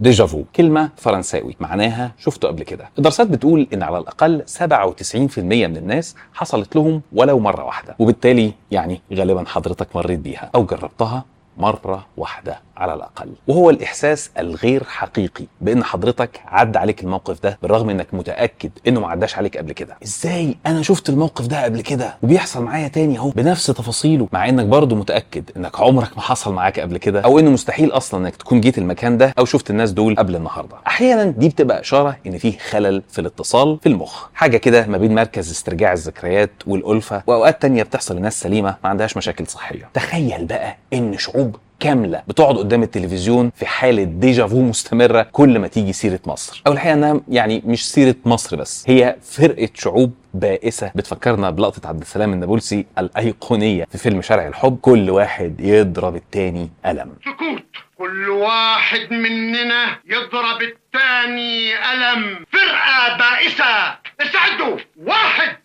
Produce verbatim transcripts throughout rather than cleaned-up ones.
ديجافو كلمة فرنساوي معناها شفته قبل كده. الدراسات بتقول ان على الاقل سبعة وتسعين بالمية من الناس حصلت لهم ولو مرة واحدة، وبالتالي يعني غالبا حضرتك مريت بيها او جربتها مرة واحدة على الأقل، وهو الإحساس الغير حقيقي بأن حضرتك عدى عليك الموقف ده بالرغم أنك متأكد أنه ما عداش عليك قبل كده. إزاي أنا شفت الموقف ده قبل كده وبيحصل معايا تاني اهو بنفس تفاصيله، مع أنك برضو متأكد أنك عمرك ما حصل معاك قبل كده، أو أنه مستحيل أصلا أنك تكون جيت المكان ده أو شفت الناس دول قبل النهاردة. أحيانا دي بتبقى إشارة أن فيه خلل في الاتصال في المخ، حاجة كده ما بين مركز استرجاع الذكريات والألفة، وأوقات تانية بتحصل لناس سليمة ما عندهاش مشاكل صحية. تخيل بقى أن شعوب كاملة بتقعد قدام التلفزيون في حالة ديجافو مستمرة كل ما تيجي سيرة مصر، أو الحقيقة أنها يعني مش سيرة مصر بس، هي فرقة شعوب بائسة بتفكرنا بلقطة عبد السلام النابلسي الأيقونية في فيلم شارع الحب، كل واحد يضرب التاني قلم. سكوت، كل واحد مننا يضرب التاني قلم. فرقة بائسة، استعدوا. واحد،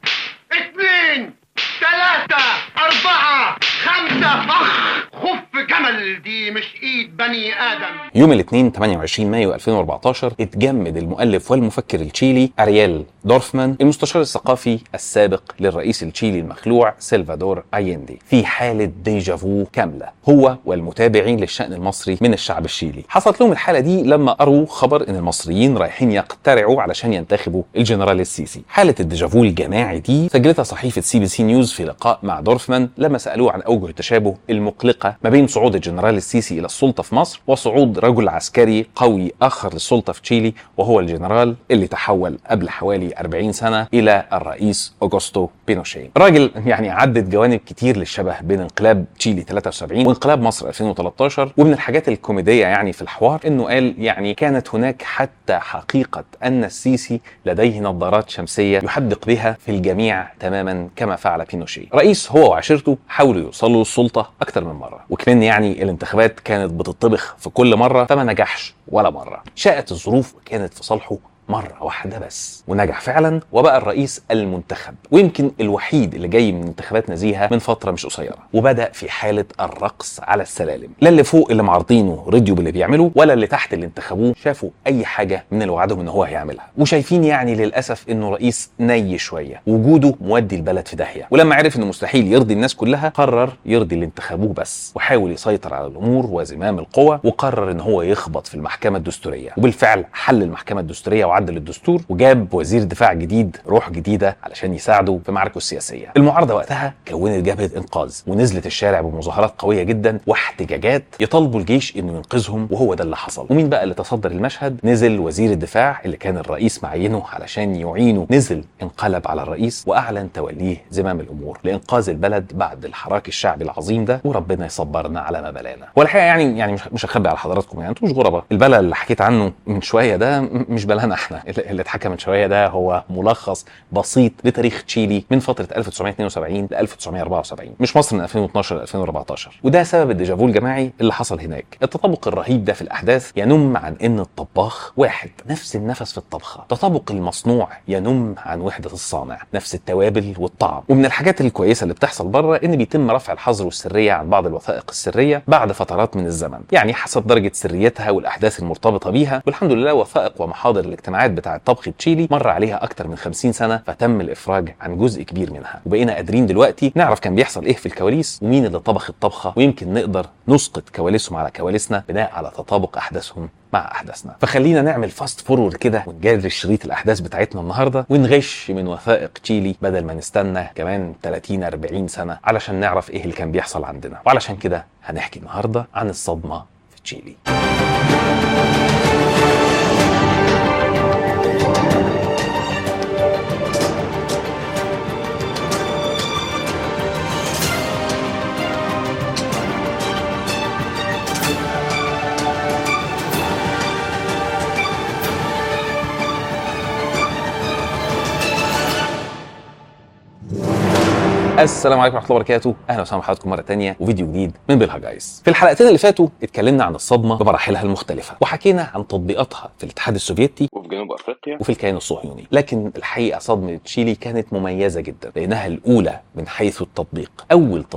اثنين، ثلاثة، أربعة، خمسة. أخ، خف جمل، دي مش إيد بني آدم. يوم الاثنين ثمانية وعشرين مايو ألفين وأربعتاشر اتجمد المؤلف والمفكر التشيلي أرييل دورفمان، المستشار الثقافي السابق للرئيس التشيلي المخلوع سلفادور أيندي، في حالة ديجافو كاملة هو والمتابعين للشأن المصري من الشعب الشيلي. حصلت لهم الحالة دي لما قروا خبر إن المصريين رايحين يقترعوا علشان ينتخبوا الجنرال السيسي. حالة الديجافو الجماعي دي سجلتها صحيفة سي بي سي نيوز في لقاء مع دورفمان لما سألوه عن أوجه التشابه المقلقة ما بين صعود الجنرال السيسي إلى السلطة في مصر وصعود رجل عسكري قوي آخر للسلطة في تشيلي، وهو الجنرال اللي تحول قبل حوالي أربعين سنة إلى الرئيس أوغوستو بينوشيه. راجل يعني عدت جوانب كتير للشبه بين انقلاب تشيلي ثلاثة وسبعين وانقلاب مصر ألفين وثلاثة عشر، ومن الحاجات الكوميدية يعني في الحوار إنه قال يعني كانت هناك حتى حقيقة أن السيسي لديه نظارات شمسية يحدق بها في الجميع تماما كما فعل بينوشيه. رئيس هو وعشيرته حاولوا يوصلوا للسلطة أكتر من مرة، وكمان يعني الانتخابات كانت بتطبخ في كل مرة فما نجحش ولا مرة. شاءت الظروف وكانت في صالحه مرة واحدة بس، ونجح فعلا وبقى الرئيس المنتخب، ويمكن الوحيد اللي جاي من انتخابات نزيهة من فترة مش قصيرة، وبدأ في حالة الرقص على السلالم. لا اللي فوق اللي معارضينه رضيوا باللي بيعملوا، ولا اللي تحت اللي انتخبوه شافوا أي حاجة من اللي وعدهم إن هو هيعملها، وشايفين يعني للأسف إنه رئيس ني شوية، وجوده مودي البلد في داهية. ولما عرف إنه مستحيل يرضي الناس كلها قرر يرضي اللي انتخبوه بس، وحاول يسيطر على الأمور وزمام القوى، وقرر إن هو يخبط في المحكمة الدستورية. وبالفعل حل المحكمة الدستورية وعدل الدستور، وجاب وزير دفاع جديد روح جديدة علشان يساعده في معركته السياسية. المعارضة وقتها كونت جبهة إنقاذ ونزلت الشارع بمظاهرات قوية جدا واحتجاجات يطالبوا الجيش إنه ينقذهم، وهو ده اللي حصل. ومين بقى اللي تصدر المشهد؟ نزل وزير الدفاع اللي كان الرئيس معينه علشان يعينه، نزل انقلب على الرئيس وأعلن توليه زمام الأمور لإنقاذ البلد بعد الحراك الشعبي العظيم ده، وربنا يصبرنا على ما بلانا. والحقيقة يعني يعني مش هخبي على حضراتكم، يعني انتوا مش غرباء. البلا اللي حكيت عنه من شوية ده مش بلانا احنا، اللي اتحكى من شوية ده هو ملخص بسيط لتاريخ تشيلي من فترة ألف وتسعمائة واثنين وسبعين ل ألف وتسعمائة وأربعة وسبعين، مش مصر من ألفين واثناشر ل ألفين وأربعتاشر. وده سبب الديجافو الجماعي اللي حصل هناك. التطابق الرهيب ده في الأحداث ينم عن إن الطباخ واحد، نفس النفس في الطبخة. تطابق المصنوع ينم عن وحدة الصانع، نفس التوابل والطعم. ومن الحاجات الكويسة اللي بتحصل بره إن بيتم رفع الحظر والسرية عن بعض الوثائق السرية بعد فترات من الزمن، يعني حسب درجة سريتها والأحداث المرتبطة بيها. والحمد لله وثائق ومحاضر الاجتماعات بتاعة طبخ تشيلي مر عليها أكتر من خمسين سنة، فتم الإفراج عن جزء كبير منها، وبقينا قادرين دلوقتي نعرف كان بيحصل إيه في الكواليس ومين اللي طبخ الطبخة، ويمكن نقدر نسقط كواليسهم على كواليسنا بناء على تطابق أحداثهم مع أحداثنا. فخلينا نعمل فاست فورورد كده ونجري شريط الأحداث بتاعتنا النهاردة ونغش من وثائق تشيلي بدل ما نستنى كمان ثلاثين أربعين سنة علشان نعرف إيه اللي كان بيحصل عندنا. وعلشان كده هنحكي النهاردة عن الصدمة في تشيلي. السلام عليكم ورحمه الله وبركاته، اهلا وسهلا بحضراتكم مره تانية وفيديو جديد من بيلها جايز. في الحلقتين اللي فاتوا اتكلمنا عن الصدمه بمراحلها المختلفه، وحكينا عن تطبيقاتها في الاتحاد السوفيتي وفي جنوب افريقيا وفي الكيان الصهيوني. لكن الحقيقه صدمه تشيلي كانت مميزه جدا لانها الاولى من حيث التطبيق. اول تطبيق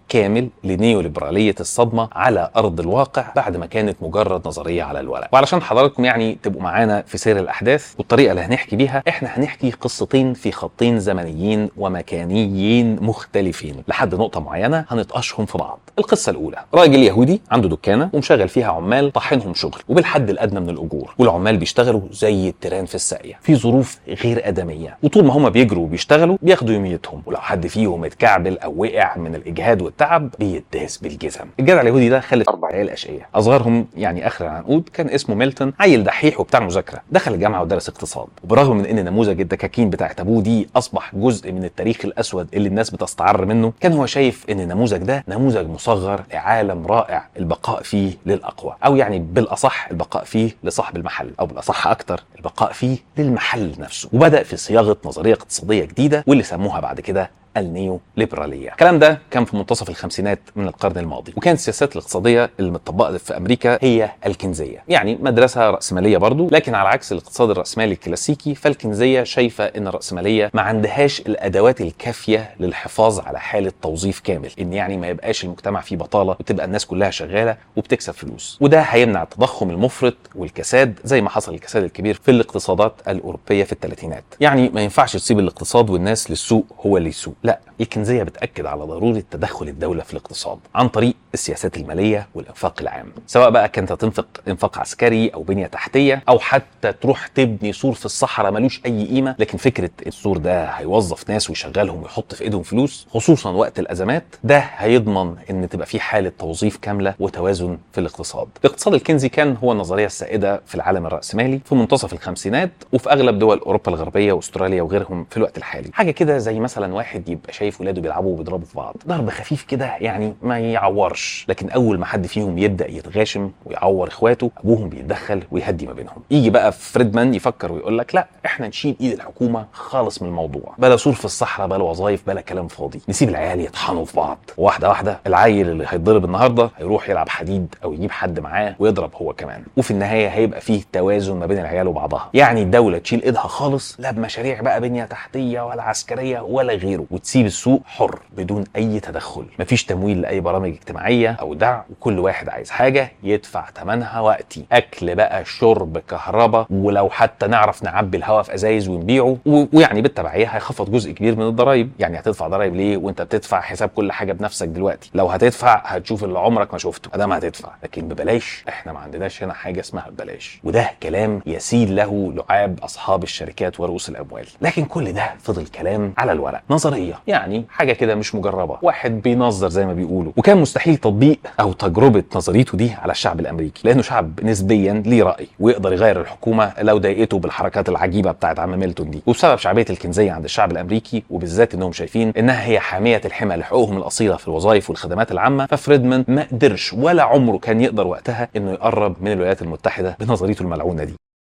كامل لنيوليبرالية الصدمة على أرض الواقع بعد ما كانت مجرد نظرية على الورق. وعلشان حضراتكم يعني تبقوا معانا في سير الأحداث والطريقة اللي هنحكي بيها، احنا هنحكي قصتين في خطين زمنيين ومكانيين مختلفين لحد نقطة معينة هنطقشهم في بعض. القصة الأولى، راجل يهودي عنده دكانة ومشغل فيها عمال طاحنهم شغل وبالحد الأدنى من الأجور، والعمال بيشتغلوا زي التيران في الساقية في ظروف غير آدمية، وطول ما هم بيجروا وبيشتغلوا بياخدوا يوميتهم، ولو حد فيهم اتكعبل أو وقع من الإجهاد والتعب بيداس بالجزم. الجدع اليهودي ده خلف أربع عيال أشقية، أصغرهم يعني آخر العنقود كان اسمه ميلتون، عيل دحيح وبتاع مذاكرة، دخل الجامعة ودرس اقتصاد، وبرغم من إن نموذج الدكاكين بتاعت أبوه دي أصبح جزء من التاريخ الأسود اللي الناس بتستعر منه، كان هو شايف إن النموذج ده نموذج مصغر لعالم رائع البقاء فيه للأقوى، أو يعني بالأصح البقاء فيه لصاحب المحل، أو بالأصح أكتر البقاء فيه للمحل نفسه. وبدأ في صياغة نظرية اقتصادية جديدة واللي سموها بعد كده النيو ليبرالية. الكلام ده كان في منتصف الخمسينات من القرن الماضي، وكانت السياسات الاقتصادية اللي متطبقة في أمريكا هي الكنزية، يعني مدرسة رأسمالية برضو، لكن على عكس الاقتصاد الرأسمالي الكلاسيكي فالكنزية شايفة إن الرأسمالية ما عندهاش الأدوات الكافية للحفاظ على حالة توظيف كامل، إن يعني ما يبقاش المجتمع فيه بطالة وتبقى الناس كلها شغالة وبتكسب فلوس، وده هيمنع التضخم المفرط والكساد زي ما حصل الكساد الكبير في الاقتصادات الأوروبية في الثلاثينات. يعني ما ينفعش تسيب الاقتصاد والناس للسوق هو اللي يسوق، لا، الكنزية بتأكد على ضرورة تدخل الدولة في الاقتصاد عن طريق السياسات المالية والإنفاق العام، سواء بقى كانت تنفق إنفاق عسكري أو بنية تحتية، أو حتى تروح تبني سور في الصحراء ملوش أي قيمة، لكن فكرة السور ده هيوظف ناس ويشغلهم ويحط في إيدهم فلوس خصوصا وقت الأزمات، ده هيضمن إن تبقى في حالة توظيف كاملة وتوازن في الاقتصاد. الاقتصاد الكنزي كان هو النظرية السائدة في العالم الرأسمالي في منتصف الخمسينات وفي أغلب دول أوروبا الغربية وأستراليا وغيرهم في الوقت الحالي. حاجة كده زي مثلا واحد يبقى شايف ولاده بيلعبوا وبيضربوا في بعض، ضرب خفيف كده يعني ما يعورش، لكن اول ما حد فيهم يبدا يتغاشم ويعور اخواته ابوهم بيتدخل ويهدي ما بينهم. يجي بقى فريدمان يفكر ويقول لك لا، احنا نشيل ايد الحكومه خالص من الموضوع، بلا سور في الصحراء بلا وظايف بلا كلام فاضي، نسيب العيال يطحنوا في بعض، واحده واحده العيل اللي هيتضرب النهارده هيروح يلعب حديد او يجيب حد معاه ويضرب هو كمان، وفي النهايه هيبقى فيه توازن ما بين العيال وبعضها. يعني الدوله تشيل ايدها خالص، لا بمشاريع بقى بنيه تحتيه ولا عسكريه ولا غيره، وتسيب السوق حر بدون اي تدخل، مفيش تمويل لاي برامج اجتماعيه او دعم، وكل واحد عايز حاجه يدفع ثمنها وقتي، اكل بقى شرب كهرباء، ولو حتى نعرف نعبي الهواء في ازايز ونبيعه، ويعني بالتبعيه هيخفض جزء كبير من الضرايب. يعني هتدفع ضرايب ليه وانت بتدفع حساب كل حاجه بنفسك دلوقتي؟ لو هتدفع هتشوف اللي عمرك ما شفته ادام هتدفع، لكن ببلاش احنا ما عندناش هنا حاجه اسمها ببلاش، وده كلام يسيل له لعاب اصحاب الشركات ورؤوس الاموال. لكن كل ده فضل كلام على الورق، نظريه يعني حاجه كده مش مجربه، واحد بينظر زي ما بيقولوا، وكان مستحيل تطبيق او تجربه نظريته دي على الشعب الامريكي، لانه شعب نسبيا ليه راي ويقدر يغير الحكومه لو ضايقته بالحركات العجيبه بتاعت عم ميلتون دي. وبسبب شعبيه الكنزيه عند الشعب الامريكي، وبالذات انهم شايفين انها هي حاميه الحمى لحقوقهم الاصيله في الوظائف والخدمات العامه، ففريدمان ما قدرش ولا عمره كان يقدر وقتها انه يقرب من الولايات المتحده بنظريته الملعونه دي.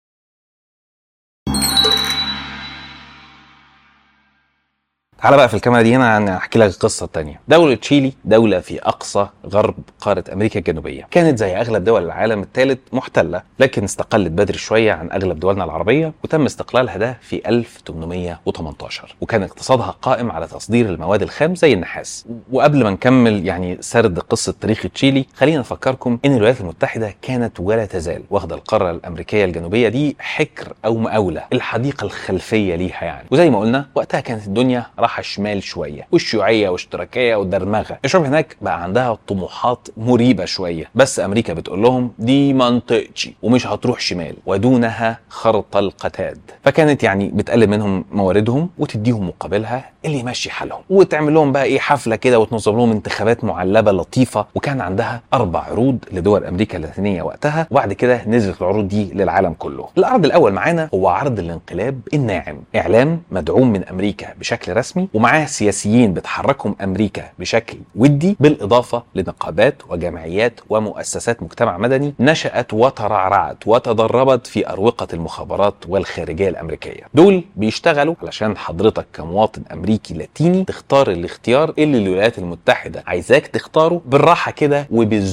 تعالى بقى في الكاميرا دي هنا انا هحكي لك القصه الثانيه. دوله تشيلي دوله في اقصى غرب قاره امريكا الجنوبيه، كانت زي اغلب دول العالم الثالث محتله، لكن استقلت بدري شويه عن اغلب دولنا العربيه، وتم استقلالها ده في ألف وثمانمائة وثمانية عشر، وكان اقتصادها قائم على تصدير المواد الخام زي النحاس. وقبل ما نكمل يعني سرد قصه تاريخ تشيلي، خلينا نفكركم ان الولايات المتحده كانت ولا تزال واخده القاره الامريكيه الجنوبيه دي حكر او مقاوله، الحديقه الخلفيه ليها يعني. وزي ما قلنا وقتها كانت الدنيا راح شمال شويه، والشيوعيه واشتراكيه والدرمغه. الشعوب هناك بقى عندها طموحات مريبه شويه، بس امريكا بتقول لهم دي منطقتي ومش هتروح شمال، ودونها خرط القتاد. فكانت يعني بتقلل منهم مواردهم وتديهم مقابلها اللي يمشي حالهم، وتعمل لهم بقى ايه حفله كده وتنظم لهم انتخابات معلبه لطيفه. وكان عندها اربع عروض لدول امريكا اللاتينيه وقتها، وبعد كده نزلت العروض دي للعالم كله. العرض الاول معانا هو عرض الانقلاب الناعم، اعلام مدعوم من امريكا بشكل رسمي ومعاه سياسيين بتحركهم امريكا بشكل ودي، بالاضافه لنقابات وجمعيات ومؤسسات مجتمع مدني نشأت وترعرعت وتدربت في اروقه المخابرات والخارجيه الامريكيه. دول بيشتغلوا علشان حضرتك كمواطن امريكي لاتيني تختار الاختيار اللي الولايات المتحده عايزاك تختاره بالراحه كده وبالذوق،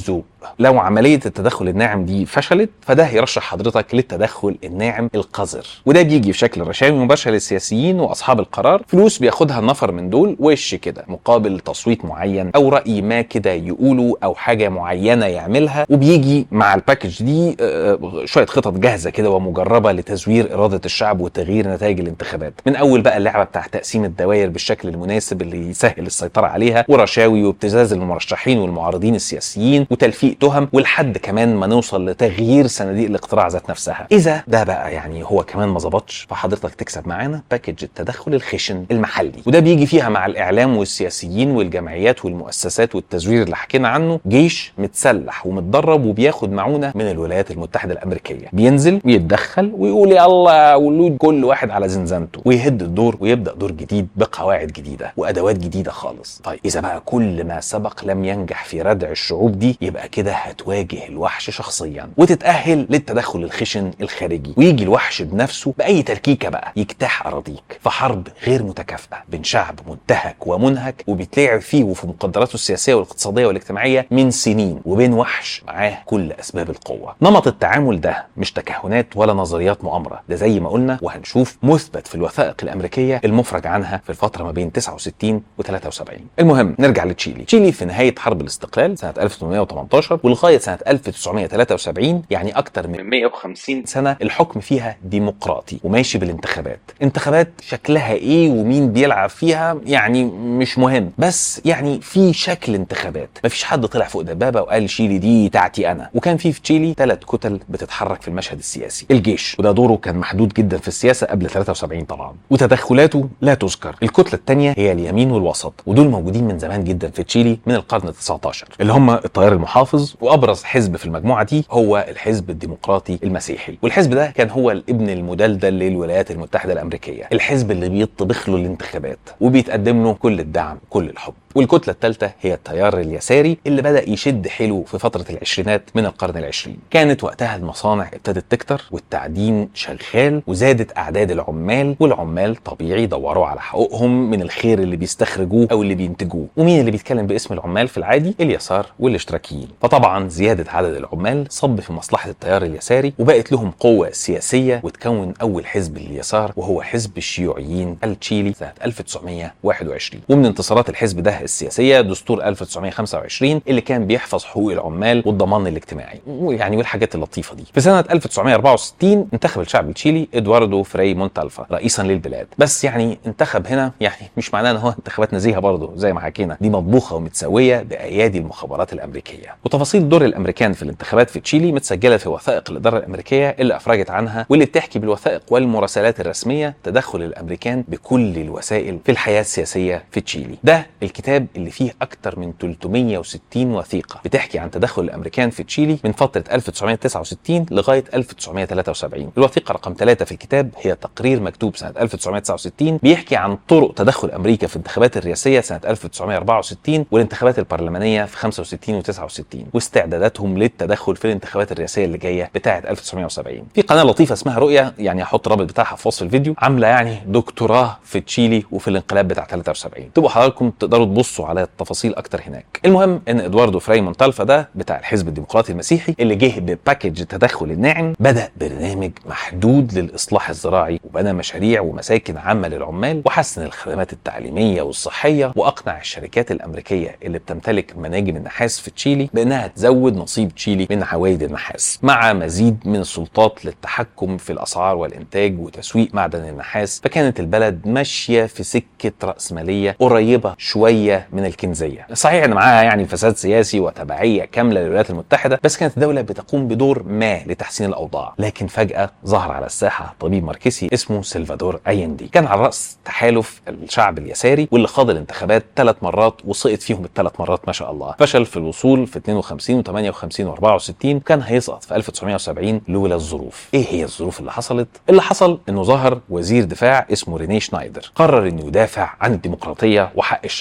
لو عمليه التدخل الناعم دي فشلت فده هيرشح حضرتك للتدخل الناعم القذر، وده بيجي في شكل رشاوي مباشره للسياسيين واصحاب القرار، فلوس بياخدها النفر من دول وش كده مقابل تصويت معين او راي ما كده يقوله او حاجه معينه يعملها، وبيجي مع الباكج دي شويه خطط جاهزه كده ومجربه لتزوير اراده الشعب وتغيير نتائج الانتخابات. من اول بقى اللعبه بتاع تقسيم الدوائر بالشكل المناسب اللي يسهل السيطره عليها، ورشاوي وابتزاز المرشحين والمعارضين السياسيين وتلفيق تهم، ولحد كمان ما نوصل لتغيير صناديق الاقتراع ذات نفسها. اذا ده بقى يعني هو كمان ما ظبطش فحضرتك تكسب معانا باكج التدخل الخشن المحلي، وده بيجي فيها مع الاعلام والسياسيين والجمعيات والمؤسسات والتزوير اللي حكينا عنه جيش متسلح ومتدرب وبياخد معونه من الولايات المتحده الامريكيه، بينزل ويتدخل ويقول يلا ولود كل واحد على زنزانته ويهد الدور ويبدا دور جديد بقواعد جديده وادوات جديده خالص. طيب اذا بقى كل ما سبق لم ينجح في ردع الشعوب دي يبقى كده هتواجه الوحش شخصيا وتتاهل للتدخل الخشن الخارجي، ويجي الوحش بنفسه باي تركيكه بقى يجتاح اراضيك في حرب غير متكافئه بين شعب منتهك ومنهك وبيتلعب فيه وفي مقدراته السياسيه والاقتصاديه والاجتماعيه من سنين، وبين وحش معاه كل اسباب القوه. نمط التعامل ده مش تكهنات ولا نظريات مؤامره، ده زي ما قلنا وهنشوف مثبت في الوثائق الامريكيه المفرج عنها في الفتره ما بين تسعة وستين وثلاثة وسبعين. المهم نرجع لتشيلي. تشيلي في نهايه حرب الاستقلال سنه ألف وثمانمائة وثمانية عشر ولغايه سنه ألف وتسعمائة وثلاثة وسبعين، يعني اكتر من مائة وخمسين سنه الحكم فيها ديمقراطي وماشي بالانتخابات. انتخابات شكلها ايه ومين بيلعب فيها يعني مش مهم، بس يعني في شكل انتخابات، مفيش حد طلع فوق دبابه وقال شيلي دي بتاعتي انا. وكان في في تشيلي ثلاث كتل بتتحرك في المشهد السياسي. الجيش، وده دوره كان محدود جدا في السياسه قبل ثلاثة وسبعين طبعا وتدخلاته لا تذكر. الكتله الثانيه هي اليمين والوسط، ودول موجودين من زمان جدا في تشيلي من القرن التاسع عشر، اللي هم التيار المحافظ، وابرز حزب في المجموعه دي هو الحزب الديمقراطي المسيحي. والحزب ده كان هو الابن المدلدل للولايات المتحده الامريكيه، الحزب اللي بيطبخ له الانتخابات وبيتقدم له كل الدعم كل الحب. والكتله الثالثه هي التيار اليساري اللي بدا يشد حيله في فتره العشرينات من القرن العشرين. كانت وقتها المصانع ابتدت تكتر والتعدين شغال وزادت اعداد العمال، والعمال طبيعي دوروا على حقوقهم من الخير اللي بيستخرجوه او اللي بينتجوه. ومين اللي بيتكلم باسم العمال في العادي؟ اليسار والاشتراكيين. فطبعا زياده عدد العمال صب في مصلحه التيار اليساري وبقت لهم قوه سياسيه، وتكون اول حزب لليسار وهو حزب الشيوعيين التشيلي سنه ألف وتسعمائة وواحد وعشرين. ومن انتصارات الحزب ده السياسيه دستور ألف وتسعمائة وخمسة وعشرين اللي كان بيحفظ حقوق العمال والضمان الاجتماعي يعني والحاجات اللطيفه دي. في سنه ألف وتسعمائة وأربعة وستين انتخب الشعب التشيلي ادواردو فري مونتالفا رئيسا للبلاد. بس يعني انتخب هنا يعني مش معناه ان هو انتخابات نزيهه برضه، زي ما حكينا دي مطبوخه ومتسويه بايادي المخابرات الامريكيه. وتفاصيل دور الامريكان في الانتخابات في تشيلي متسجله في وثائق الاداره الامريكيه اللي افرجت عنها، واللي بتحكي بالوثائق والمراسلات الرسميه تدخل الامريكان بكل الوسائل في الحياه السياسيه في تشيلي. ده الكتاب اللي فيه اكتر من ثلاثمائة وستين وثيقه بتحكي عن تدخل الامريكان في تشيلي من فتره ألف وتسعمائة وتسعة وستين لغايه ألف وتسعمائة وثلاثة وسبعين. الوثيقه رقم ثلاثة في الكتاب هي تقرير مكتوب سنه ألف وتسعمائة وتسعة وستين بيحكي عن طرق تدخل امريكا في الانتخابات الرئاسيه سنه ألف وتسعمائة وأربعة وستين والانتخابات البرلمانيه في خمسة وستين وتسعة وستين، واستعداداتهم للتدخل في الانتخابات الرئاسيه اللي جايه بتاعه ألف وتسعمائة وسبعين. في قناه لطيفه اسمها رؤيه، يعني هحط الرابط بتاعها في وصف الفيديو، عامله يعني دكتوراه في تشيلي وفي الانقلاب بتاع ثلاثة وسبعين. تبقوا حضراتكم تقدروا تبصوا على التفاصيل اكتر هناك. المهم ان ادواردو فري مونتالفا ده بتاع الحزب الديمقراطي المسيحي اللي جه بباكج التدخل الناعم بدا برنامج محدود للاصلاح الزراعي، وبنى مشاريع ومساكن عامه للعمال، وحسن الخدمات التعليميه والصحيه، واقنع الشركات الامريكيه اللي بتمتلك مناجم النحاس في تشيلي بانها تزود نصيب تشيلي من عوائد النحاس، مع مزيد من السلطات للتحكم في الاسعار والانتاج وتسويق معدن النحاس. فكانت البلد ماشيه في سكه راسماليه قريبه شويه من الكنزيه. صحيح ان معاها يعني فساد سياسي وتبعيه كامله للولايات المتحده، بس كانت الدوله بتقوم بدور ما لتحسين الاوضاع. لكن فجاه ظهر على الساحه طبيب ماركسي اسمه سلفادور ايندي، كان على راس تحالف الشعب اليساري واللي خاض الانتخابات ثلاث مرات وسقط فيهم الثلاث مرات ما شاء الله. فشل في الوصول في اثنين وخمسين وثمانية وخمسين وأربعة وستين، وكان هيسقط في ألف وتسعمائة وسبعين لولا الظروف. ايه هي الظروف اللي حصلت؟ اللي حصل انه ظهر وزير دفاع اسمه رينيه شنايدر، قرر انه يدافع عن الديمقراطيه وحق الشعب في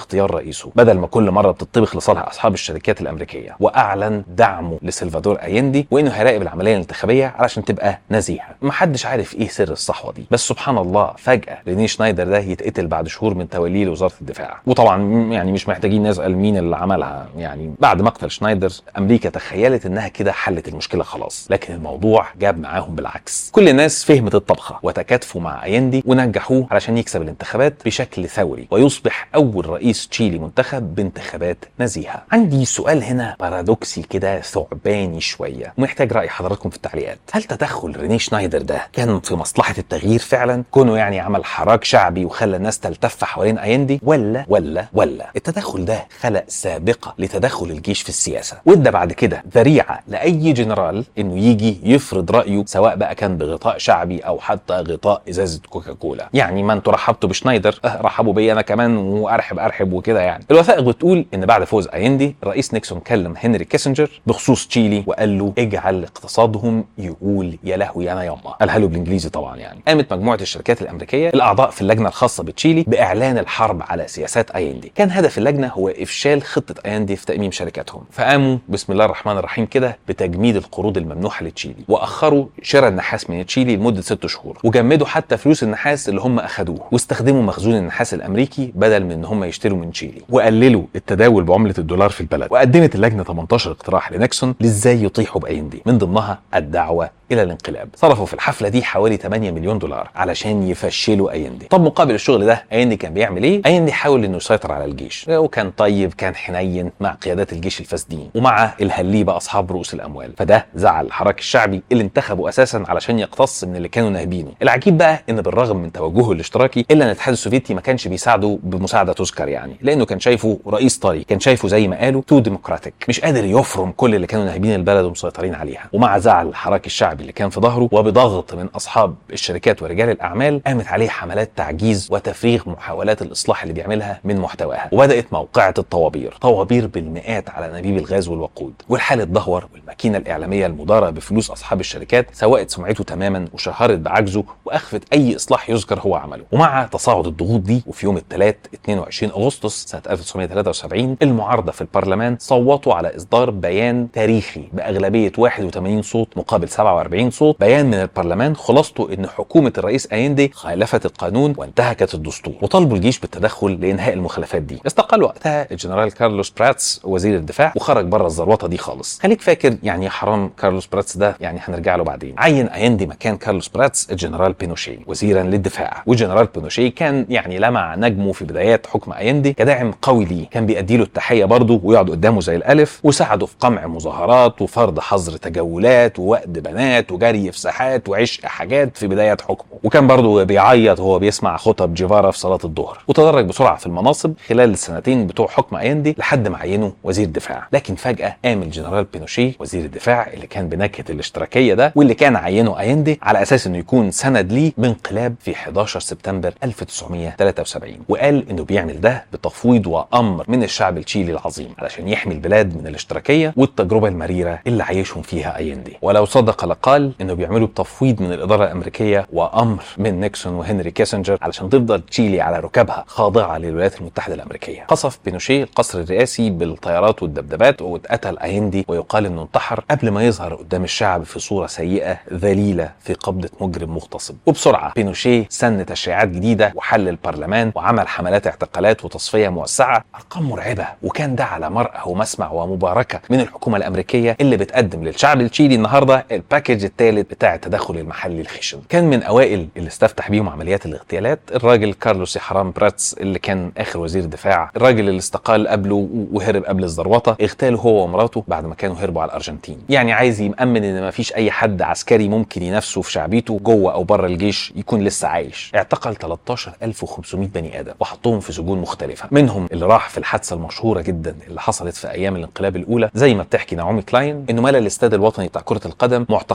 اختيار رئيسه بدل ما كل مره بتطبخ لصالح اصحاب الشركات الامريكيه، واعلن دعمه لسلفادور ايندي وانه هيراقب العمليه الانتخابيه علشان تبقى نزيهه. محدش عارف ايه سر الصحوه دي، بس سبحان الله فجاه رينيه شنايدر ده يتقتل بعد شهور من توليه لوزاره الدفاع. وطبعا يعني مش محتاجين نسال مين اللي عملها، يعني بعد مقتل شنايدر امريكا تخيلت انها كده حلت المشكله خلاص، لكن الموضوع جاب معاهم بالعكس. كل الناس فهمت الطبخه وتكاتفوا مع ايندي ونجحوه علشان يكسب الانتخابات بشكل ثوري ويصبح اول رئيس تشيلي منتخب بانتخابات نزيهه. عندي سؤال هنا بارادوكسي كده ثعباني شويه ومحتاج راي حضراتكم في التعليقات. هل تدخل رينيه شنايدر ده كان في مصلحه التغيير فعلا، كونه يعني عمل حراك شعبي وخلى الناس تلتف حوالين ايندي، ولا ولا ولا التدخل ده خلق سابقه لتدخل الجيش في السياسه وادى بعد كده ذريعه لاي جنرال انه يجي يفرض رايه، سواء بقى كان بغطاء شعبي او حتى غطاء ازازه كوكاكولا؟ يعني ما انتوا رحبتوا بشنايدر، اه رحبوا بيا انا كمان وارحب ارحب وكده. يعني الوثائق بتقول ان بعد فوز ايندي الرئيس نيكسون كلم هنري كيسنجر بخصوص تشيلي وقال له اجعل اقتصادهم يقول يا لهوي انا يما، قالها له بالانجليزي طبعا. يعني قامت مجموعه الشركات الامريكيه الاعضاء في اللجنه الخاصه بتشيلي باعلان الحرب على سياسات ايندي. كان هدف اللجنه هو افشال خطه ايندي في تاميم شركاتهم، فقاموا بسم الله الرحمن الرحيم كده بتجميد القروض الممنوحه لتشيلي، واخروا شراء النحاس من تشيلي لمده ست شهور، وجمدوا حتى فلوس النحاس اللي هم اخذوه، واستخدموا مخزون النحاس الامريكي بدل من ان هم يشتروا من تشيلي، وقللوا التداول بعمله الدولار في البلد. وقدمت اللجنه ثمانية عشر اقتراح لنيكسون لازاي يطيحوا بايندي، من ضمنها الدعوه الى الانقلاب. صرفوا في الحفله دي حوالي ثمانية مليون دولار علشان يفشلوا ايندي. طب مقابل الشغل ده ايندي كان بيعمل ايه؟ ايندي حاول انه يسيطر على الجيش، وكان طيب، كان حنين مع قيادات الجيش الفاسدين ومع الهليبه اصحاب رؤوس الاموال، فده زعل الحراك الشعبي اللي انتخبوا اساسا علشان يقتص من اللي كانوا ناهبينه. العجيب بقى ان بالرغم من توجهه الاشتراكي الا ان الاتحاد السوفيتي ما كانش بيساعده بمساعده تذكر، يعني لانه كان شايفه رئيس طري، كان شايفه زي ما قالوا تو ديمقراطيك، مش قادر يفرم كل اللي كانوا ناهبين البلد ومسيطرين عليها. ومع زعل الحراك الشعبي اللي كان في ظهره وبضغط من اصحاب الشركات ورجال الاعمال، قامت عليه حملات تعجيز وتفريغ محاولات الاصلاح اللي بيعملها من محتواها، وبدات موقعه الطوابير، طوابير بالمئات على نبيب الغاز والوقود. والحال اتدهور، والماكينه الاعلاميه المداره بفلوس اصحاب الشركات سوقت سمعته تماما وشهرت بعجزه واخفت اي اصلاح يذكر هو عمله. ومع تصاعد الضغوط دي، وفي يوم الثلاث اثنين وعشرين اغسطس سنه ألف وتسعمائة وثلاثة وسبعين المعارضه في البرلمان صوتوا على اصدار بيان تاريخي باغلبيه واحد وثمانين صوت مقابل سبعة وأربعين صوت، بيان من البرلمان خلاصته ان حكومه الرئيس ايندي خالفت القانون وانتهكت الدستور، وطالبوا الجيش بالتدخل لانهاء المخالفات دي. استقال وقتها الجنرال كارلوس براتس وزير الدفاع وخرج بره الزروطه دي خالص. خليك فاكر يعني يا حرام كارلوس براتس ده، يعني هنرجع له بعدين. عين ايندي مكان كارلوس براتس الجنرال بينوشيه وزيرا للدفاع، والجنرال بينوشيه كان يعني لمع نجمه في بدايات حكم ايندي كداعم قوي ليه، كان بيدي له التحيه برضه ويقعد قدامه زي الالف، وساعده في قمع مظاهرات وفرض حظر تجولات ووقت بنات وجري في ساحات وعشق حاجات في بداية حكمه، وكان برضه بيعيط وهو بيسمع خطب جيفارا في صلاة الظهر. وتدرج بسرعة في المناصب خلال السنتين بتوع حكم ايندي لحد ما عينه وزير دفاع. لكن فجأة قام الجنرال بينوشيه وزير الدفاع اللي كان بنكهة الاشتراكية ده واللي كان عينه ايندي على اساس انه يكون سند ليه بانقلاب في أحد عشر سبتمبر ألف وتسعمائة وثلاثة وسبعين، وقال انه بيعمل ده بتفويض وامر من الشعب التشيلي العظيم علشان يحمي البلاد من الاشتراكية والتجربة المريرة اللي عايشهم فيها ايندي. ولو صدق لقال انه بيعملوا بتفويض من الاداره الامريكيه وامر من نيكسون وهنري كيسنجر علشان تفضل تشيلي على ركابها خاضعه للولايات المتحده الامريكيه. قصف بينوشيه القصر الرئاسي بالطيارات والدبدبات واتقتل ايندي، ويقال انه انتحر قبل ما يظهر قدام الشعب في صوره سيئه ذليله في قبضه مجرم مغتصب. وبسرعه بينوشيه سن تشريعات جديده وحل البرلمان وعمل حملات اعتقالات وتصفيه موسعه، ارقام مرعبه، وكان ده على مرأى ومسمع ومباركه من الحكومه الامريكيه اللي بتقدم للشعب التشيلي النهارده الباكج الثالث بتاع التدخل المحلي الخشن. كان من اوائل اللي استفتح بيهم عمليات الاغتيالات الراجل كارلوس يحرام براتس اللي كان اخر وزير دفاع، الراجل اللي استقال قبله وهرب قبل الزروطه، اغتاله هو ومراته بعد ما كانوا هربوا على الارجنتين. يعني عايز يمأمن ان ما فيش اي حد عسكري ممكن ينافسه في شعبيته جوه او بره الجيش يكون لسه عايش. اعتقل ثلاثة عشر ألف وخمسمائة بني ادم وحطهم في سجون مختلفه، منهم اللي راح في الحادثه المشهوره جدا اللي حصلت في ايام الانقلاب الاولى زي ما بتحكي نعومي كلاين انه ملا الاستاد الوطني بتاع كره القدم معتقل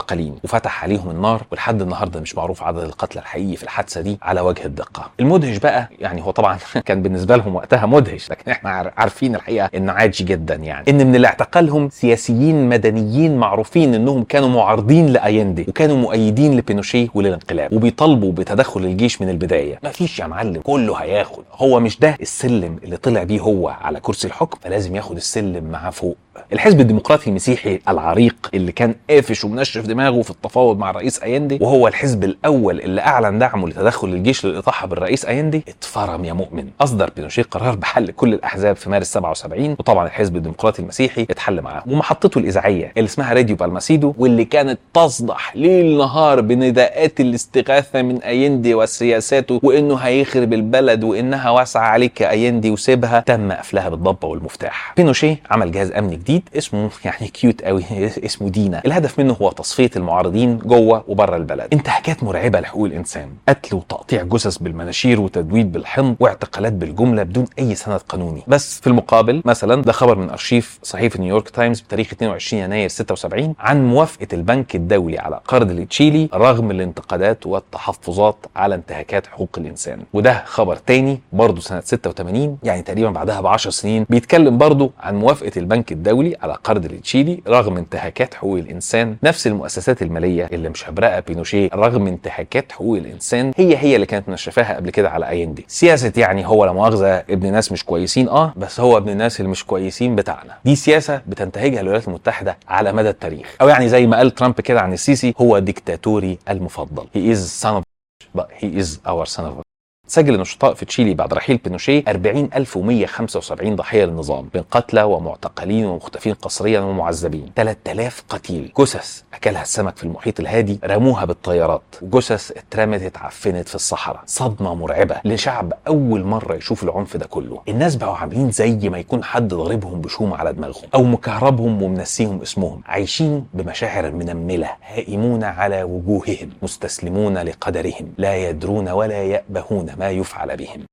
معتقلين وفتح عليهم النار، ولحد النهارده مش معروف عدد القتلى الحقيقي في الحادثه دي على وجه الدقه. المدهش بقى يعني هو طبعا كان بالنسبه لهم وقتها مدهش، لكن احنا عارفين الحقيقه انه عادي جدا، يعني ان من اللي اعتقلهم سياسيين مدنيين معروفين انهم كانوا معارضين لايندي وكانوا مؤيدين لبينوشيه وللانقلاب وبيطالبوا بتدخل الجيش من البدايه. مفيش يا معلم، كله هياخد، هو مش ده السلم اللي طلع بيه هو على كرسي الحكم، فلازم ياخد السلم معاه فوق. الحزب الديمقراطي المسيحي العريق اللي كان قافش ومنشف دماغه في التفاوض مع الرئيس ايندي، وهو الحزب الاول اللي اعلن دعمه لتدخل الجيش للاطاحه بالرئيس ايندي، اتفرم يا مؤمن. اصدر بينوشيه قرار بحل كل الاحزاب في مارس سبعة وسبعين، وطبعا الحزب الديمقراطي المسيحي اتحل معاه، ومحطته الاذاعيه اللي اسمها راديو بالماسيدو، واللي كانت تصدح ليل نهار بنداءات الاستغاثه من ايندي وسياساته وانه هيخرب البلد وانها واسعه عليك يا ايندي وسيبها، تم قفلها بالضبه والمفتاح. بينوشيه عمل جهاز امني جديد اسمه يعني كيوت قوي اسمه دينا، الهدف منه هو تصفيه المعارضين جوه وبره البلد. انتهاكات مرعبه لحقوق الانسان، قتل وتقطيع جثث بالمناشير وتدويد بالحمض واعتقالات بالجمله بدون اي سند قانوني. بس في المقابل مثلا ده خبر من ارشيف صحيفه نيويورك تايمز بتاريخ اثنين وعشرين يناير ستة وسبعين عن موافقه البنك الدولي على قرض لتشيلي رغم الانتقادات والتحفظات على انتهاكات حقوق الانسان. وده خبر تاني برضه سنه ستة وثمانين، يعني تقريبا بعدها بعشر سنين، بيتكلم برضه عن موافقه البنك الدولي على قرض لتشيلي رغم انتهاكات حقوق الانسان. نفس المؤسسات الماليه اللي مش هبرقه بينوشيه رغم انتهاكات حقوق الانسان هي هي اللي كانت منشفاها قبل كده على ايندي. سياسه يعني هو لا مؤاخذه ابن ناس مش كويسين، اه بس هو ابن الناس اللي مش كويسين بتاعنا. دي سياسه بتنتهجها الولايات المتحده على مدى التاريخ، او يعني زي ما قال ترامب كده عن السيسي، هو ديكتاتوري المفضل. he is son of but he is our son of. سجل النشطاء في تشيلي بعد رحيل بينوشيه أربعين ألف ومئة وخمسة وسبعين ضحيه للنظام بين قتلى ومعتقلين ومختفين قسريا ومعذبين، ثلاثة آلاف قتيل، جثث اكلها السمك في المحيط الهادي رموها بالطيارات، وجثث اترمت اتعفنت في الصحراء. صدمه مرعبه لشعب اول مره يشوف العنف ده كله. الناس بقوا عاملين زي ما يكون حد ضاربهم بشوم على دماغهم او مكهربهم ومنسيهم اسمهم، عايشين بمشاعر منمله، هائمون على وجوههم، مستسلمون لقدرهم، لا يدرون ولا يأبهون ما يفعل بهم.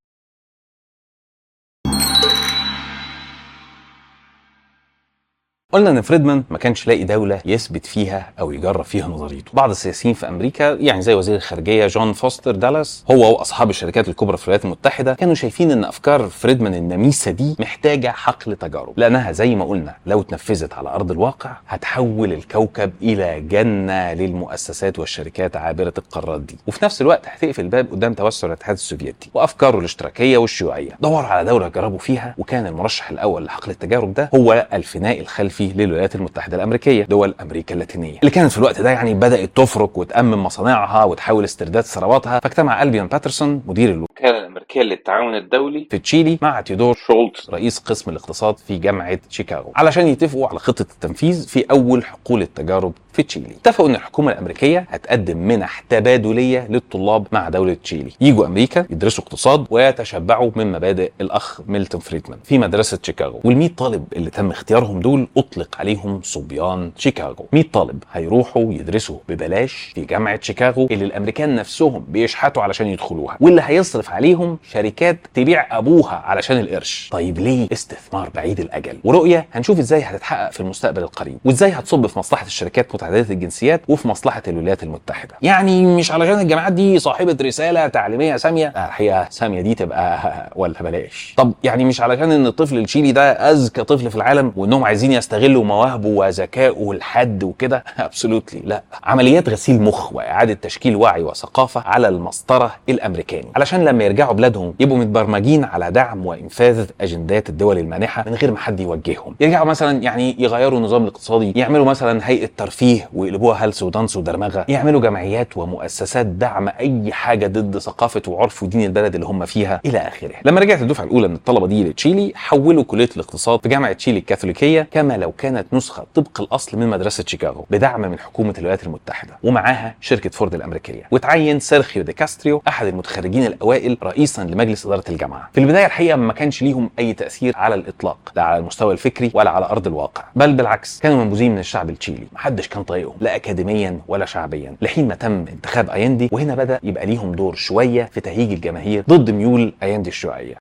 قلنا ان فريدمان ما كانش لاقي دوله يثبت فيها او يجرب فيها نظريته. بعض السياسيين في امريكا يعني زي وزير الخارجيه جون فوستر دالاس، هو واصحاب الشركات الكبرى في الولايات المتحده، كانوا شايفين ان افكار فريدمان النميسه دي محتاجه حقل تجارب، لانها زي ما قلنا لو اتنفذت على ارض الواقع هتحول الكوكب الى جنه للمؤسسات والشركات عابره القارات دي، وفي نفس الوقت هتقفل الباب قدام توسع الاتحاد السوفيتي وافكاره الاشتراكيه والشيوعيه. دوروا على دوله جربوا فيها، وكان المرشح الاول لحقل التجارب ده هو الفناء الخلفي للولايات المتحدة الأمريكية، دول أمريكا اللاتينية اللي كانت في الوقت ده يعني بدأت تفرك وتأمن مصانعها وتحاول استرداد ثرواتها. فاجتمع ألبيون باترسون مدير الوكالة الأمريكية للتعاون الدولي في تشيلي مع تيودور شولتز رئيس قسم الاقتصاد في جامعة شيكاغو علشان يتفقوا على خطة التنفيذ في أول حقول التجارب في تشيلي. اتفقوا ان الحكومه الامريكيه هتقدم منح تبادليه للطلاب مع دوله تشيلي، يجوا امريكا يدرسوا اقتصاد ويتشبعوا من مبادئ الاخ ميلتون فريدمان في مدرسه شيكاغو. وال100 طالب اللي تم اختيارهم دول اطلق عليهم صبيان شيكاغو. مئة طالب هيروحوا يدرسوا ببلاش في جامعه شيكاغو اللي الامريكان نفسهم بيشحتوا علشان يدخلوها، واللي هيصرف عليهم شركات تبيع ابوها علشان القرش. طيب ليه؟ استثمار بعيد الاجل ورؤيه هنشوف ازاي هتتحقق في المستقبل القريب، وازاي هتصب في مصلحه الشركات متعدده الجنسيات وفي مصلحه الولايات المتحده. يعني مش علشان الجامعات دي صاحبه رساله تعليميه ساميه، الحقيقه ساميه دي تبقى ولا بلاش. طب يعني مش علشان ان الطفل التشيلي ده اذكى طفل في العالم وانهم عايزين يستغلوا مواهبه وذكائه الحاد وكده، ابسولوتلي لا. عمليات غسيل مخ واعاده تشكيل وعي وثقافه على المسطره الامريكاني علشان لما يرجعوا بلادهم يبقوا متبرمجين على دعم وانفاذ اجندات الدول المانحه من غير ما حد يوجههم. يرجعوا مثلا يعني يغيروا النظام الاقتصادي، يعملوا مثلا هيئه ترفيه ويقلبوها هلس ودانس ودرمغه، يعملوا جمعيات ومؤسسات دعم اي حاجه ضد ثقافه وعرف ودين البلد اللي هم فيها الى اخره. لما رجعت الدفعه الاولى من الطلبه دي لتشيلي، حولوا كليه الاقتصاد في جامعه تشيلي الكاثوليكيه كما لو كانت نسخه طبق الاصل من مدرسه شيكاغو بدعم من حكومه الولايات المتحده ومعاها شركه فورد الامريكيه. وتعين سيرخيو دي كاستريو احد المتخرجين الاوائل رئيسا لمجلس اداره الجامعه. في البدايه الحقيقه ما كانش ليهم اي تاثير على الاطلاق، لا على المستوى الفكري ولا على ارض الواقع، بل بالعكس كانوا منبوذين من الشعب التشيلي، محدش كان طايقهم لا اكاديميا ولا شعبيا، لحين ما تم انتخاب ايندي، وهنا بدا يبقى ليهم دور شويه في تهييج الجماهير ضد ميول ايندي الشيوعيه.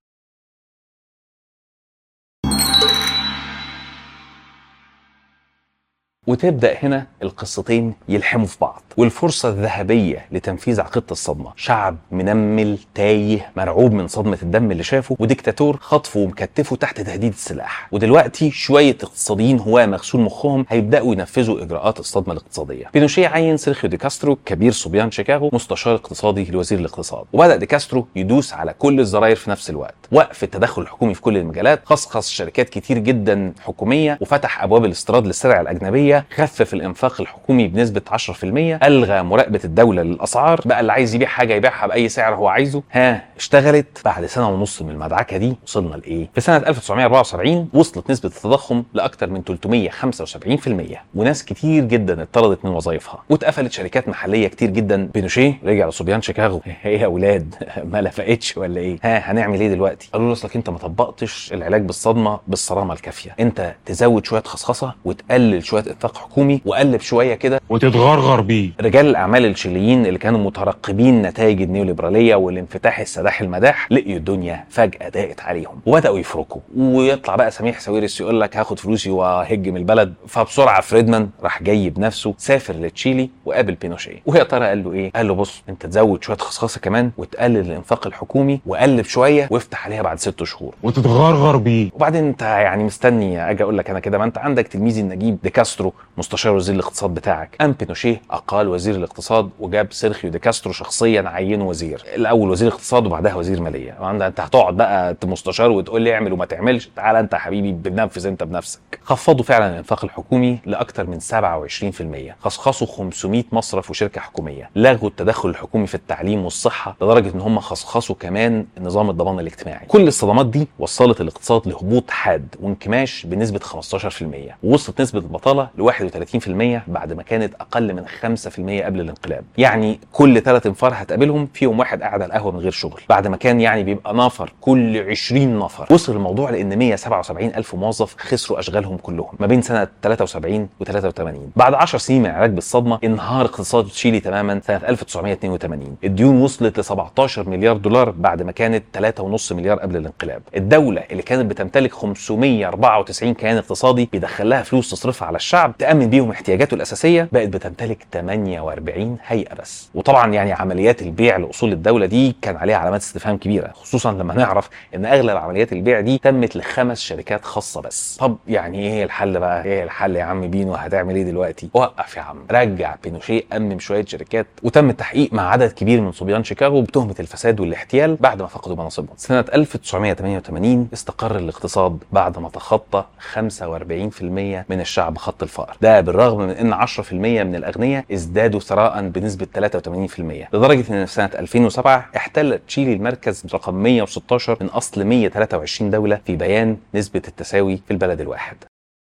وتبدأ هنا القصتين يلحموا في بعض، والفرصة الذهبية لتنفيذ عقيدة الصدمة. شعب منمل تايه مرعوب من صدمة الدم اللي شافه، وديكتاتور خطفه ومكتفه تحت تهديد السلاح. ودلوقتي شوية اقتصاديين هو مغسول مخهم هيبدأوا ينفذوا إجراءات الصدمة الاقتصادية. بينوشيه عين سيرخيو دي كاسترو كبير صبيان شيكاغو مستشار اقتصادي لوزير الاقتصاد، وبدأ دي كاسترو يدوس على كل الزراير في نفس الوقت. وقف التدخل الحكومي في كل المجالات، خصخص شركات كتير جدا حكومية وفتح أبواب الاستيراد للسلع الأجنبية، خفف الإنفاق الحكومي بنسبة عشرة في المية، ألغى مراقبة الدولة للأسعار، بقى اللي عايز يبيع حاجة يبيعها بأي سعر هو عايزه. ها اشتغلت. بعد سنة ونص من المدعكة دي وصلنا لإيه؟ في سنة ألف وتسعمائة وأربعة وسبعين وصلت نسبة التضخم لأكثر من ثلاثمائة وخمسة وسبعين في المية، وناس كتير جدا اتطردت من وظائفها، واتقفلت شركات محلية كتير جدا. بينوشيه رجع لصبيان شيكاغو، ايه يا اولاد ما لفقتش ولا ايه؟ ها هنعمل ايه دلوقتي؟ قالوا له اصلك انت ما طبقتش العلاج بالصدمة بالصرامة الكافية، انت تزود شوية خصخصة وتقلل شوية انفاق حكومي وقلب شوية كده وتتغرغر بيه. رجال الاعمال الشيليين اللي كانوا مترقبين نتائج النيوليبرالية والانفتاح السداح المداح لقيوا الدنيا فجأة ضاقت عليهم وبدأوا يفركوا، ويطلع بقى سميح ساويرس يقول لك هاخد فلوسي وهج من البلد. فبسرعة فريدمان راح جاي بنفسه سافر لتشيلي وقابل بينوشيه، وهي ترى قال له ايه؟ قال له بص انت تزود شوية خصخصة كمان وتقلل الانفاق الحكومي وقلب شوية وافتح عليها بعد ست شهور وتتغرغر بيه. وبعدين انت يعني مستني اجي اقول لك انا كده؟ ما انت عندك تلميذي النجيب دي كاسترو مستشار وزير الاقتصاد بتاعك. قام بينوشيه اقال وزير الاقتصاد وجاب سيرخيو دي كاسترو شخصيا عينه وزير، الاول وزير اقتصاد وبعدها وزير ماليه. انت هتقعد بقى مستشار وتقول لي اعمل وما تعملش؟ تعالى انت يا حبيبي بننفذ انت بنفسك. خفضوا فعلا الانفاق الحكومي لاكثر من سبعة وعشرين في المية، خصخصوا خمسمائة مصرف وشركه حكوميه، لغوا التدخل الحكومي في التعليم والصحه لدرجه ان هم خصخصوا كمان نظام الضمان الاجتماعي. كل الصدمات دي وصلت الاقتصاد لهبوط حاد وانكماش بنسبه خمستاشر في المية، ووصلت نسبه البطاله ل واحد وثلاثين في المية بعد ما كانت اقل من خمسة في المية قبل الانقلاب. يعني كل ثلاث انفار هتقابلهم فيهم واحد قاعد على القهوه من غير شغل، بعد ما كان يعني بيبقى نفر كل عشرين نفر. وصل الموضوع لان مائة وسبعة وسبعين الف موظف خسروا اشغالهم كلهم ما بين سنه ثلاثة وسبعين وثلاثة وثمانين. بعد عشر سنين من العلاج بالصدمه انهار اقتصاد تشيلي تماما سنه ألف وتسعمائة واثنين وثمانين. الديون وصلت ل سبعتاشر مليار دولار بعد ما كانت ثلاثة فاصلة خمسة مليار قبل الانقلاب. الدوله اللي كانت بتمتلك خمسمائة وأربعة وتسعين كيان اقتصادي بيدخل لها فلوس تصرفها على الشعب تامن بيهم احتياجاته الاساسيه بقت بتمتلك ثمانية وأربعين هيئه بس. وطبعا يعني عمليات البيع لاصول الدوله دي كان عليها علامات استفهام كبيره، خصوصا لما نعرف ان اغلب عمليات البيع دي تمت لخمس شركات خاصه بس. طب يعني ايه الحل بقى؟ ايه الحل يا عم بينو؟ هتعمل ايه دلوقتي؟ وقف يا عم. رجع بينوشيه امم شويه شركات وتم التحقيق مع عدد كبير من صبيان شيكاغو بتهمه الفساد والاحتيال بعد ما فقدوا مناصبهم. سنه ألف وتسعمائة وثمانية وثمانين استقر الاقتصاد بعد ما تخطى خمسة وأربعين في المية من الشعب خط الفقر، ده بالرغم من ان عشرة في المية من الاغنياء ازدادوا ثراء بنسبه ثلاثة وثمانين في المية، لدرجه ان في سنه ألفين وسبعة احتلت تشيلي المركز رقم مائة وستة عشر من اصل مائة وثلاثة وعشرين دوله في بيان نسبه التساوي في البلد الواحد.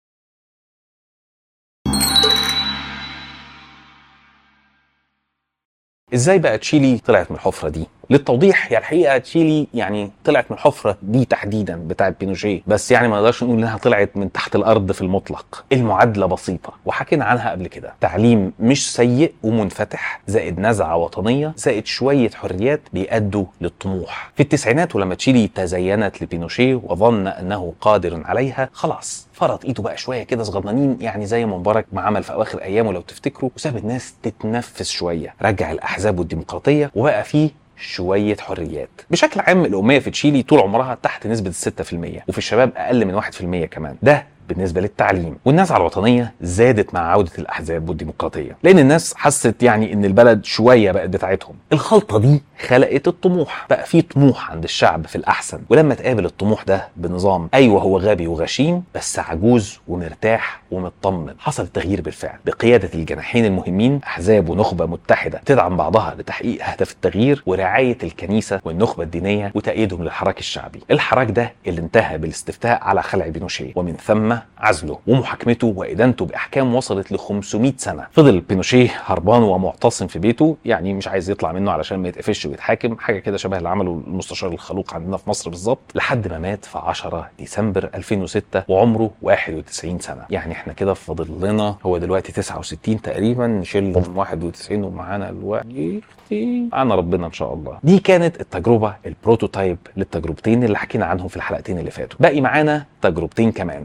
ازاي بقى تشيلي طلعت من الحفره دي؟ للتوضيح هي الحقيقه تشيلي يعني طلعت من الحفره دي تحديدا بتاعه بينوشيه، بس يعني ما نقدرش نقول انها طلعت من تحت الارض في المطلق. المعادله بسيطه وحكينا عنها قبل كده، تعليم مش سيء ومنفتح زائد نزعه وطنيه زائد شويه حريات بيأدوا للطموح. في التسعينات ولما تشيلي تزينت لبينوشيه وظن انه قادر عليها، خلاص فرط ايده بقى شويه كده صغننين، يعني زي ما مبارك ما عمل في اواخر ايامه لو تفتكروا، وساب الناس تتنفس شويه، رجع الاحزاب والديمقراطيه وبقى فيه شوية حريات. بشكل عام الأمية في تشيلي طول عمرها تحت نسبة الستة في المية، وفي الشباب أقل من واحد في المية كمان، ده بالنسبة للتعليم. والنزعة الوطنية زادت مع عودة الأحزاب والديمقراطية، لأن الناس حست يعني إن البلد شوية بقت بتاعتهم. الخلطة دي خلقت الطموح، بقى في طموح عند الشعب في الأحسن، ولما تقابل الطموح ده بنظام أيوة هو غبي وغشيم بس عجوز ومرتاح ومطمن، حصل تغيير بالفعل بقيادة الجناحين المهمين، أحزاب ونخبة متحدة تدعم بعضها لتحقيق أهداف التغيير، ورعاية الكنيسة والنخبة الدينية وتأييدهم للحراك الشعبي. الحراك ده اللي انتهى بالاستفتاء على خلع بينوشيه ومن ثم عزله ومحاكمته وإدانته بأحكام وصلت ل خمسمائة سنة. فضل بينوشيه هربان ومعتصم في بيته، يعني مش عايز يطلع منه علشان ما يتقفش ويتحاكم، حاجة كده شبه اللي عمله المستشار الخلوق عندنا في مصر بالظبط، لحد ما مات في عشرة ديسمبر ألفين وستة وعمره واحد وتسعين سنة. يعني احنا كده فاضل لنا هو دلوقتي تسعة وستين تقريبا، نشيل من واحد وتسعين ومعانا الوقت معانا ربنا ان شاء الله. دي كانت التجربة البروتوتايب للتجربتين اللي حكينا عنهم في الحلقتين اللي فاتوا. باقي معانا تجربتين كمان وهنعمل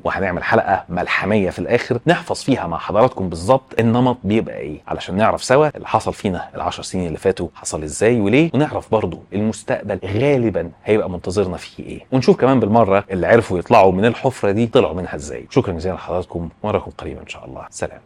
نعمل حلقه ملحميه في الاخر نحفظ فيها مع حضراتكم بالظبط النمط بيبقى ايه، علشان نعرف سوا اللي حصل فينا العشر سنين اللي فاتوا حصل ازاي وليه، ونعرف برضو المستقبل غالبا هيبقى منتظرنا فيه ايه، ونشوف كمان بالمره اللي عرفوا يطلعوا من الحفره دي طلعوا منها ازاي. شكرا جزيلا لحضراتكم، ونراكم قريبا ان شاء الله. سلام.